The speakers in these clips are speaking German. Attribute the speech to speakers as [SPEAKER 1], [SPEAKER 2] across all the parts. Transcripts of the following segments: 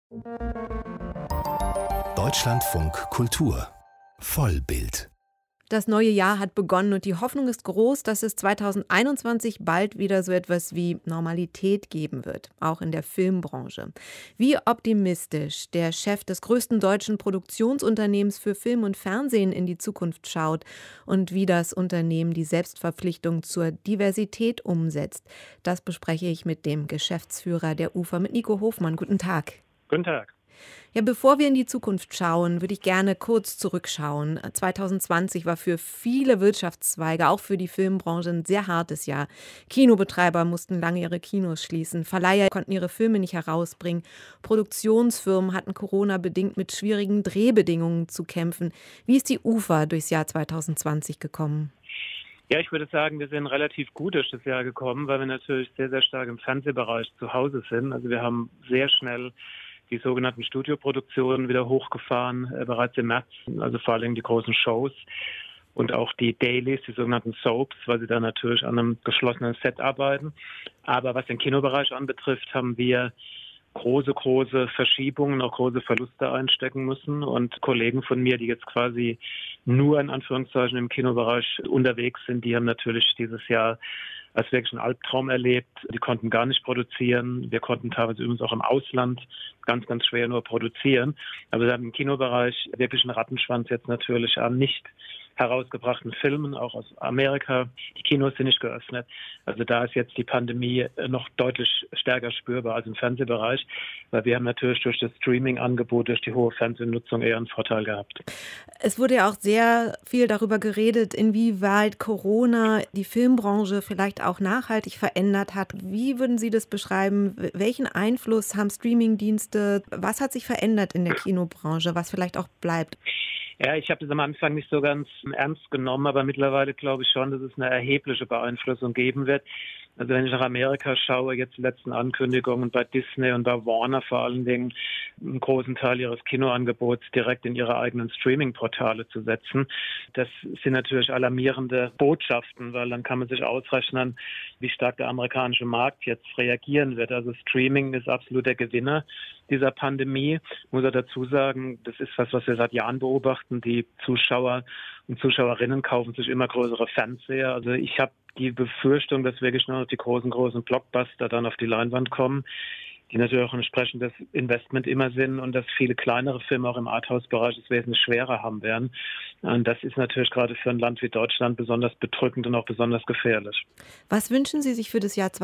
[SPEAKER 1] Deutschlandfunk Kultur Vollbild.
[SPEAKER 2] Das neue Jahr hat begonnen und die Hoffnung ist groß, dass es 2021 bald wieder so etwas wie Normalität geben wird, auch in der Filmbranche. Wie optimistisch der Chef des größten deutschen Produktionsunternehmens für Film und Fernsehen in die Zukunft schaut und wie das Unternehmen die Selbstverpflichtung zur Diversität umsetzt, das bespreche ich mit dem Geschäftsführer der UFA, mit Nico Hofmann. Guten Tag.
[SPEAKER 3] Guten Tag.
[SPEAKER 2] Ja, bevor wir in die Zukunft schauen, würde ich gerne kurz zurückschauen. 2020 war für viele Wirtschaftszweige, auch für die Filmbranche, ein sehr hartes Jahr. Kinobetreiber mussten lange ihre Kinos schließen, Verleiher konnten ihre Filme nicht herausbringen, Produktionsfirmen hatten Corona-bedingt mit schwierigen Drehbedingungen zu kämpfen. Wie ist die UFA durchs Jahr 2020 gekommen?
[SPEAKER 3] Ja, ich würde sagen, wir sind relativ gut durch das Jahr gekommen, weil wir natürlich sehr, sehr stark im Fernsehbereich zu Hause sind. Also wir haben sehr schnell die sogenannten Studioproduktionen wieder hochgefahren, bereits im März, also vor allem die großen Shows und auch die Dailies, die sogenannten Soaps, weil sie da natürlich an einem geschlossenen Set arbeiten. Aber was den Kinobereich anbetrifft, haben wir große Verschiebungen, auch große Verluste einstecken müssen. Und Kollegen von mir, die jetzt quasi nur in Anführungszeichen im Kinobereich unterwegs sind, die haben natürlich dieses Jahr als wirklich einen Albtraum erlebt. Die konnten gar nicht produzieren. Wir konnten teilweise übrigens auch im Ausland ganz schwer nur produzieren. Aber wir haben im Kinobereich wirklich einen Rattenschwanz jetzt natürlich an nicht herausgebrachten Filmen, auch aus Amerika. Die Kinos sind nicht geöffnet. Also da ist jetzt die Pandemie noch deutlich stärker spürbar als im Fernsehbereich, weil wir haben natürlich durch das Streaming-Angebot, durch die hohe Fernsehnutzung eher einen Vorteil gehabt.
[SPEAKER 2] Es wurde ja auch sehr viel darüber geredet, inwieweit Corona die Filmbranche vielleicht auch nachhaltig verändert hat. Wie würden Sie das beschreiben? Welchen Einfluss haben Streamingdienste? Was hat sich verändert in der Kinobranche, was vielleicht auch bleibt?
[SPEAKER 3] Ja, ich habe das am Anfang nicht so ganz ernst genommen, aber mittlerweile glaube ich schon, dass es eine erhebliche Beeinflussung geben wird. Also wenn ich nach Amerika schaue, jetzt die letzten Ankündigungen bei Disney und bei Warner vor allen Dingen, einen großen Teil ihres Kinoangebots direkt in ihre eigenen Streaming-Portale zu setzen. Das sind natürlich alarmierende Botschaften, weil dann kann man sich ausrechnen, wie stark der amerikanische Markt jetzt reagieren wird. Also Streaming ist absolut der Gewinner dieser Pandemie. Ich muss auch dazu sagen, das ist was wir seit Jahren beobachten. Die Zuschauer und Zuschauerinnen kaufen sich immer größere Fernseher. Also ich habe die Befürchtung, dass wirklich nur noch die großen Blockbuster dann auf die Leinwand kommen, die natürlich auch ein entsprechendes Investment immer sind und dass viele kleinere Filme auch im Arthouse-Bereich es wesentlich schwerer haben werden. Und das ist natürlich gerade für ein Land wie Deutschland besonders bedrückend und auch besonders gefährlich.
[SPEAKER 2] Was wünschen Sie sich für das Jahr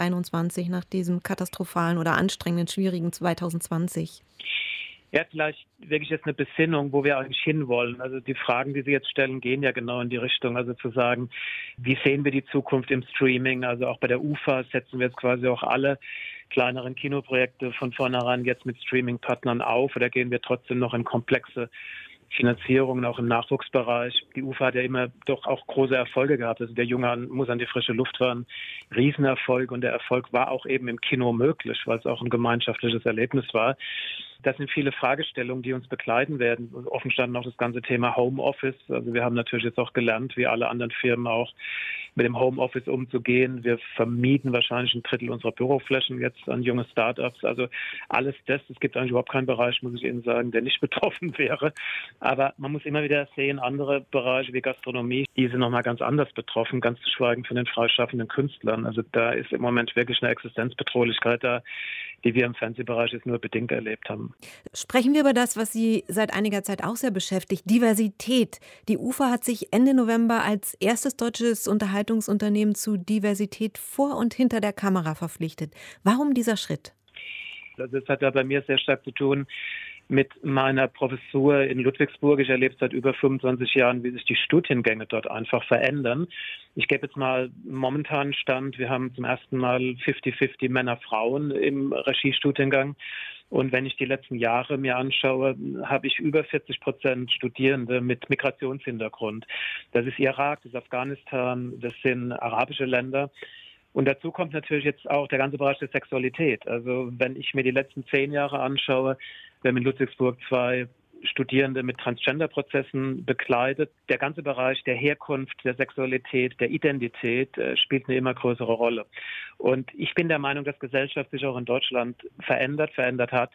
[SPEAKER 2] 2021 nach diesem katastrophalen oder anstrengenden, schwierigen 2020?
[SPEAKER 3] Ja, vielleicht wirklich jetzt eine Besinnung, wo wir eigentlich hinwollen. Also die Fragen, die Sie jetzt stellen, gehen ja genau in die Richtung. Also zu sagen, wie sehen wir die Zukunft im Streaming? Also auch bei der UFA setzen wir jetzt quasi auch alle kleineren Kinoprojekte von vornherein jetzt mit Streaming-Partnern auf oder gehen wir trotzdem noch in komplexe Finanzierungen, auch im Nachwuchsbereich. Die UFA hat ja immer doch auch große Erfolge gehabt. Also der Junge muss an die frische Luft war ein Riesenerfolg und der Erfolg war auch eben im Kino möglich, weil es auch ein gemeinschaftliches Erlebnis war. Das sind viele Fragestellungen, die uns begleiten werden. Offen stand noch das ganze Thema Homeoffice. Also wir haben natürlich jetzt auch gelernt, wie alle anderen Firmen auch, mit dem Homeoffice umzugehen. Wir vermieten wahrscheinlich ein Drittel unserer Büroflächen jetzt an junge Start-ups. Also alles das, es gibt eigentlich überhaupt keinen Bereich, muss ich Ihnen sagen, der nicht betroffen wäre. Aber man muss immer wieder sehen, andere Bereiche wie Gastronomie, die sind nochmal ganz anders betroffen, ganz zu schweigen von den freischaffenden Künstlern. Also da ist im Moment wirklich eine Existenzbedrohlichkeit da, die wir im Fernsehbereich jetzt nur bedingt erlebt haben.
[SPEAKER 2] Sprechen wir über das, was Sie seit einiger Zeit auch sehr beschäftigt, Diversität. Die UFA hat sich Ende November als erstes deutsches Unterhaltungsunternehmen zu Diversität vor und hinter der Kamera verpflichtet. Warum dieser Schritt?
[SPEAKER 3] Also das hat ja bei mir sehr stark zu tun mit meiner Professur in Ludwigsburg. Ich erlebe seit über 25 Jahren, wie sich die Studiengänge dort einfach verändern. Ich gebe jetzt mal einen momentanen Stand. Wir haben zum ersten Mal 50-50 Männer, Frauen im Regiestudiengang. Und wenn ich die letzten Jahre mir anschaue, habe ich über 40% Studierende mit Migrationshintergrund. Das ist Irak, das ist Afghanistan, das sind arabische Länder. Und dazu kommt natürlich jetzt auch der ganze Bereich der Sexualität. Also wenn ich mir die letzten 10 Jahre anschaue, wir haben in Ludwigsburg 2 Studierende mit Transgender-Prozessen begleitet. Der ganze Bereich der Herkunft, der Sexualität, der Identität spielt eine immer größere Rolle. Und ich bin der Meinung, dass Gesellschaft sich auch in Deutschland verändert hat.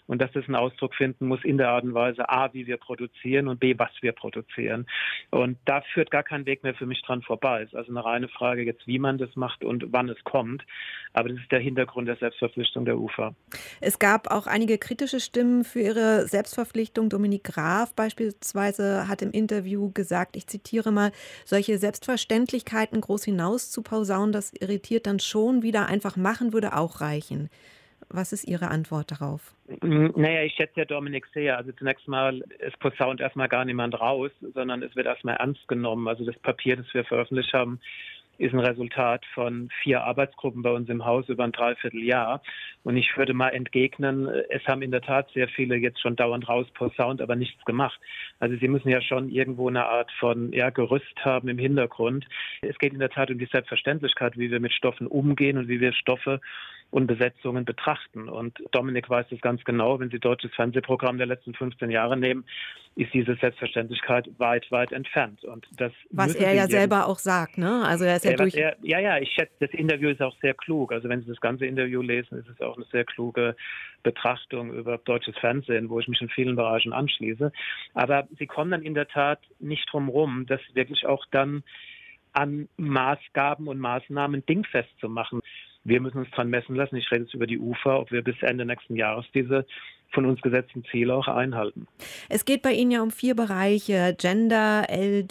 [SPEAKER 3] und dass das einen Ausdruck finden muss in der Art und Weise, A, wie wir produzieren und B, was wir produzieren. Und da führt gar kein Weg mehr für mich dran vorbei. Es ist also eine reine Frage jetzt, wie man das macht und wann es kommt. Aber das ist der Hintergrund der Selbstverpflichtung der UFA.
[SPEAKER 2] Es gab auch einige kritische Stimmen für ihre Selbstverpflichtung. Dominik Graf beispielsweise hat im Interview gesagt, ich zitiere mal, solche Selbstverständlichkeiten groß hinaus zu posaunen, das irritiert dann schon wieder, einfach machen würde auch reichen. Was ist Ihre Antwort darauf?
[SPEAKER 3] Naja, ich schätze ja Dominik sehr. Also zunächst mal, es posaunt erstmal gar niemand raus, sondern es wird erstmal ernst genommen. Also das Papier, das wir veröffentlicht haben, ist ein Resultat von 4 Arbeitsgruppen bei uns im Haus über ein Dreivierteljahr. Und ich würde mal entgegnen, es haben in der Tat sehr viele jetzt schon dauernd rausposaunt, aber nichts gemacht. Also sie müssen ja schon irgendwo eine Art von Gerüst haben im Hintergrund. Es geht in der Tat um die Selbstverständlichkeit, wie wir mit Stoffen umgehen und wie wir Stoffe und Besetzungen betrachten. Und Dominik weiß das ganz genau, wenn Sie deutsches Fernsehprogramm der letzten 15 Jahre nehmen, ist diese Selbstverständlichkeit weit, weit entfernt. Und das
[SPEAKER 2] was er ja selber auch sagt, ne? Also er ist ja durch.
[SPEAKER 3] Ich schätze, das Interview ist auch sehr klug. Also wenn Sie das ganze Interview lesen, ist es auch eine sehr kluge Betrachtung über deutsches Fernsehen, wo ich mich in vielen Bereichen anschließe. Aber Sie kommen dann in der Tat nicht drum rum, das wirklich auch dann an Maßgaben und Maßnahmen dingfest zu machen. Wir müssen uns dran messen lassen. Ich rede jetzt über die UFA, ob wir bis Ende nächsten Jahres diese von uns gesetzten Ziele auch einhalten.
[SPEAKER 2] Es geht bei Ihnen ja um 4 Bereiche: Gender,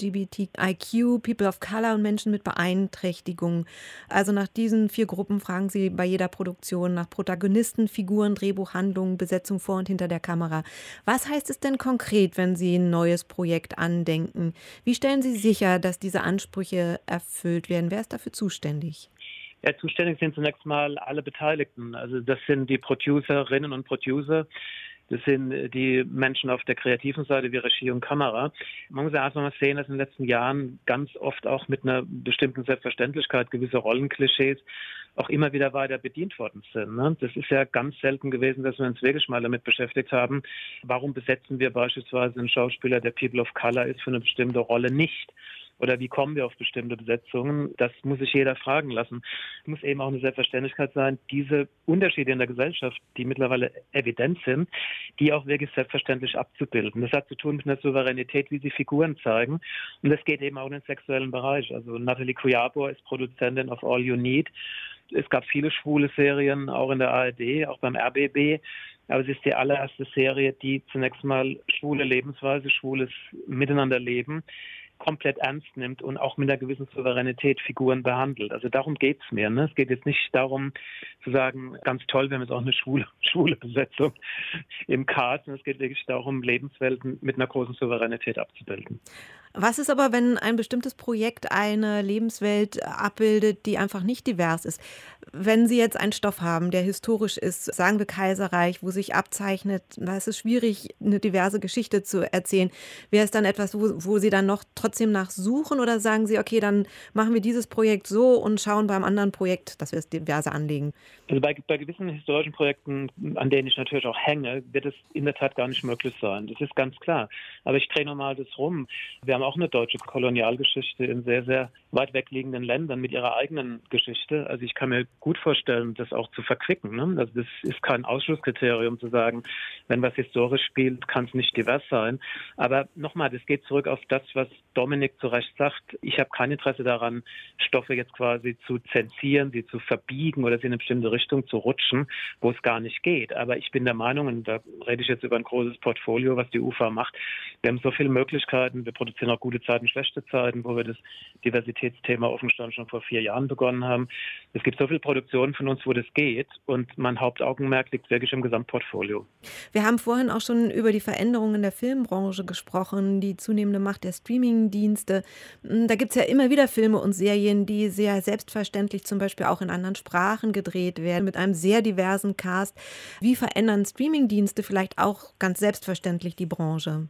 [SPEAKER 2] LGBTIQ, People of Color und Menschen mit Beeinträchtigung. Also nach diesen 4 Gruppen fragen Sie bei jeder Produktion nach Protagonisten, Figuren, Drehbuch, Handlung, Besetzung vor und hinter der Kamera. Was heißt es denn konkret, wenn Sie ein neues Projekt andenken? Wie stellen Sie sicher, dass diese Ansprüche erfüllt werden? Wer ist dafür zuständig?
[SPEAKER 3] Ja, zuständig sind zunächst mal alle Beteiligten. Also das sind die Producerinnen und Producer, das sind die Menschen auf der kreativen Seite wie Regie und Kamera. Man muss ja einfach mal sehen, dass in den letzten Jahren ganz oft auch mit einer bestimmten Selbstverständlichkeit gewisse Rollenklischees auch immer wieder weiter bedient worden sind. Ne? Das ist ja ganz selten gewesen, dass wir uns wirklich mal damit beschäftigt haben, warum besetzen wir beispielsweise einen Schauspieler, der People of Color ist, für eine bestimmte Rolle nicht. Oder wie kommen wir auf bestimmte Besetzungen? Das muss sich jeder fragen lassen. Es muss eben auch eine Selbstverständlichkeit sein, diese Unterschiede in der Gesellschaft, die mittlerweile evident sind, die auch wirklich selbstverständlich abzubilden. Das hat zu tun mit einer Souveränität, wie sie Figuren zeigen. Und das geht eben auch in den sexuellen Bereich. Also Nathalie Kujabor ist Produzentin of All You Need. Es gab viele schwule Serien, auch in der ARD, auch beim RBB. Aber es ist die allererste Serie, die zunächst mal schwule Lebensweise, schwules Miteinanderleben komplett ernst nimmt und auch mit einer gewissen Souveränität Figuren behandelt. Also darum geht es mir. Ne? Es geht jetzt nicht darum zu sagen, ganz toll, wir haben jetzt auch eine schwule Besetzung im Cast. Es geht wirklich darum, Lebenswelten mit einer großen Souveränität abzubilden.
[SPEAKER 2] Was ist aber, wenn ein bestimmtes Projekt eine Lebenswelt abbildet, die einfach nicht divers ist? Wenn Sie jetzt einen Stoff haben, der historisch ist, sagen wir Kaiserreich, wo sich abzeichnet, da ist es schwierig, eine diverse Geschichte zu erzählen. Wäre es dann etwas, wo Sie dann noch trotzdem nachsuchen, oder sagen Sie, okay, dann machen wir dieses Projekt so und schauen beim anderen Projekt, dass wir es diverse anlegen?
[SPEAKER 3] Also bei gewissen historischen Projekten, an denen ich natürlich auch hänge, wird es in der Tat gar nicht möglich sein. Das ist ganz klar. Aber ich drehe nochmal das rum. Wir haben auch eine deutsche Kolonialgeschichte in sehr, sehr weit wegliegenden Ländern mit ihrer eigenen Geschichte. Also ich kann mir gut vorstellen, das auch zu verquicken. Ne? Also das ist kein Ausschlusskriterium zu sagen, wenn was historisch spielt, kann es nicht divers sein. Aber nochmal, das geht zurück auf das, was Dominik zu Recht sagt. Ich habe kein Interesse daran, Stoffe jetzt quasi zu zensieren, sie zu verbiegen oder sie in eine bestimmte Richtung zu rutschen, wo es gar nicht geht. Aber ich bin der Meinung, und da rede ich jetzt über ein großes Portfolio, was die UFA macht, wir haben so viele Möglichkeiten, wir produzieren auch gute Zeiten, schlechte Zeiten, wo wir das Diversitätsthema offen stand schon vor 4 Jahren begonnen haben. Es gibt so viele Produktionen von uns, wo das geht, und mein Hauptaugenmerk liegt wirklich im Gesamtportfolio.
[SPEAKER 2] Wir haben vorhin auch schon über die Veränderungen in der Filmbranche gesprochen, die zunehmende Macht der Streaming-Dienste. Da gibt es ja immer wieder Filme und Serien, die sehr selbstverständlich zum Beispiel auch in anderen Sprachen gedreht werden, mit einem sehr diversen Cast. Wie verändern Streaming-Dienste vielleicht auch ganz selbstverständlich die Branche?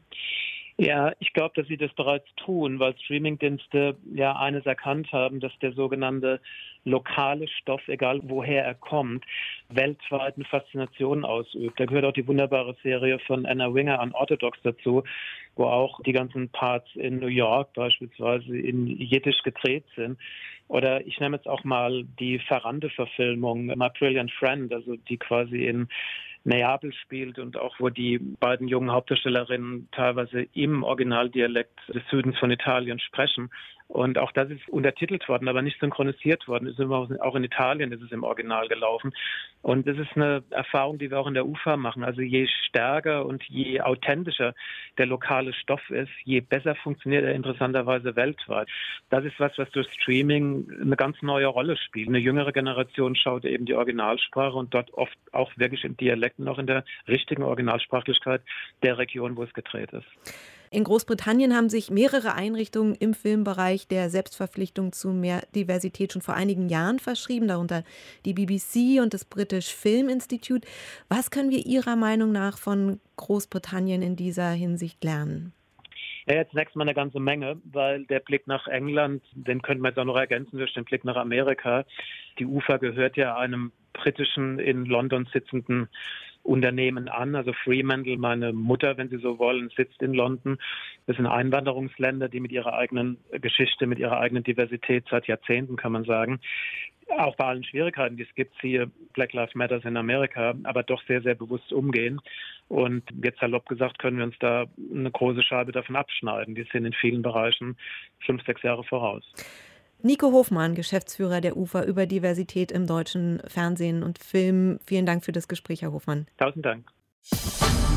[SPEAKER 3] Ja, ich glaube, dass sie das bereits tun, weil Streamingdienste ja eines erkannt haben, dass der sogenannte lokale Stoff, egal woher er kommt, weltweit eine Faszination ausübt. Da gehört auch die wunderbare Serie von Anna Winger Unorthodox dazu, wo auch die ganzen Parts in New York beispielsweise in Jiddisch gedreht sind. Oder ich nehme jetzt auch mal die Ferrante-Verfilmung My Brilliant Friend, also die quasi in Neapel spielt und auch wo die beiden jungen Hauptdarstellerinnen teilweise im Originaldialekt des Südens von Italien sprechen. Und auch das ist untertitelt worden, aber nicht synchronisiert worden. Auch in Italien ist es im Original gelaufen. Und das ist eine Erfahrung, die wir auch in der UFA machen. Also je stärker und je authentischer der lokale Stoff ist, je besser funktioniert er interessanterweise weltweit. Das ist was durch Streaming eine ganz neue Rolle spielt. Eine jüngere Generation schaut eben die Originalsprache und dort oft auch wirklich im Dialekt und auch in der richtigen Originalsprachlichkeit der Region, wo es gedreht ist.
[SPEAKER 2] In Großbritannien haben sich mehrere Einrichtungen im Filmbereich der Selbstverpflichtung zu mehr Diversität schon vor einigen Jahren verschrieben, darunter die BBC und das British Film Institute. Was können wir Ihrer Meinung nach von Großbritannien in dieser Hinsicht lernen?
[SPEAKER 3] Ja, jetzt zunächst mal eine ganze Menge, weil der Blick nach England, den könnten wir jetzt auch noch ergänzen durch den Blick nach Amerika. Die UFA gehört ja einem britischen, in London sitzenden Unternehmen an. Also Fremantle, meine Mutter, wenn Sie so wollen, sitzt in London. Das sind Einwanderungsländer, die mit ihrer eigenen Geschichte, mit ihrer eigenen Diversität seit Jahrzehnten, kann man sagen, auch bei allen Schwierigkeiten, die es gibt, siehe Black Lives Matter in Amerika, aber doch sehr, sehr bewusst umgehen. Und jetzt salopp gesagt, können wir uns da eine große Scheibe davon abschneiden. Die sind in vielen Bereichen 5, 6 Jahre voraus.
[SPEAKER 2] Nico Hofmann, Geschäftsführer der UFA über Diversität im deutschen Fernsehen und Film. Vielen Dank für das Gespräch, Herr Hofmann.
[SPEAKER 3] 1000 Dank.